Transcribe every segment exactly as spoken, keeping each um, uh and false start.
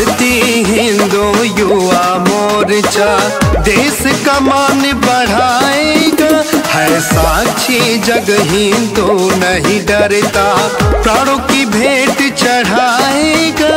भारतीय हिंदू युवा मोर्चा देश का मान बढ़ाएगा, है साक्षी जग हिंदू नहीं डरता, प्राणों की भेंट चढ़ाएगा।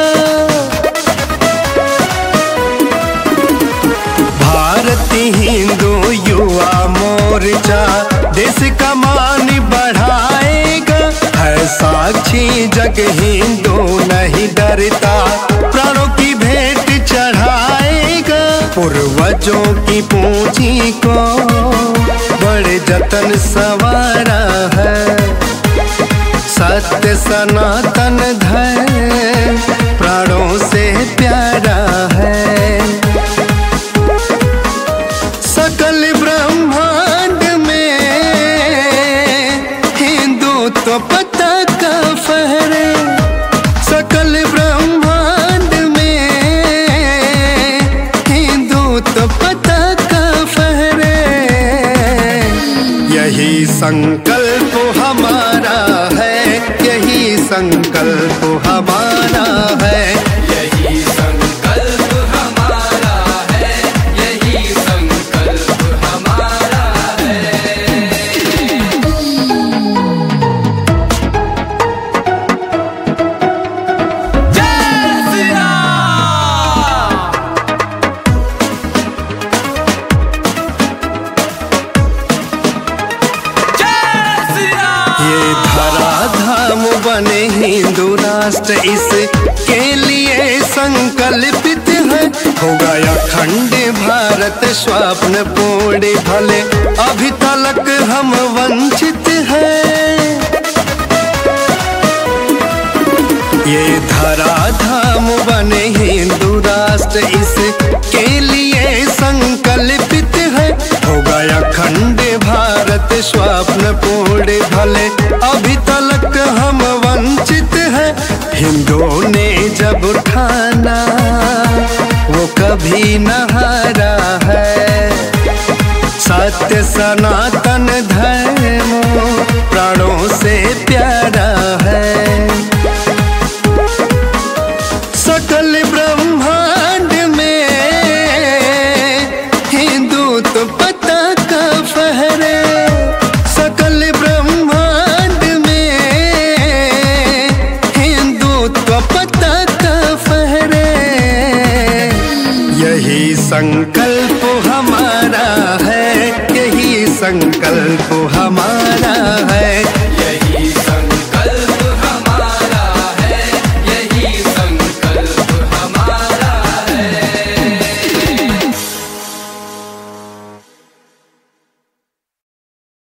भारतीय हिंदू युवा मोर्चा देश का मान बढ़ाएगा, है साक्षी जग हिंदू नहीं डरता, प्राणों की भेंट चढ़ाएगा। पूर्वजों की पूंजी को बड़े जतन संवारा है, सत्य सनातन धर्म प्राणों से प्यारा है। सकल ब्रह्मांड में हिंदुत्व पताका फहरे, सकल ब्रह्मांड में हिंदुत्व पताका फहरे। यही संकल्प हमारा है, यही संकल्प हमारा है, यही संकल्प हमारा है, यही संकल्प हमारा है। जय श्री राम। जय श्री राम। ये धराधाम बने हिंदू राष्ट्र इसके लिए संकल्पित है, होगा अखंड भारत स्वप्न पूर्ण भले अभी तक हम वंचित हैं। ये धराधाम बने हिंदू राष्ट्र इसके लिए संकल्पित है, होगा अखंड भारत स्वप्न पूर्ण भले अभी तक हम वंचित हैं। हिंदुओं ने जब ठाना वो कभी न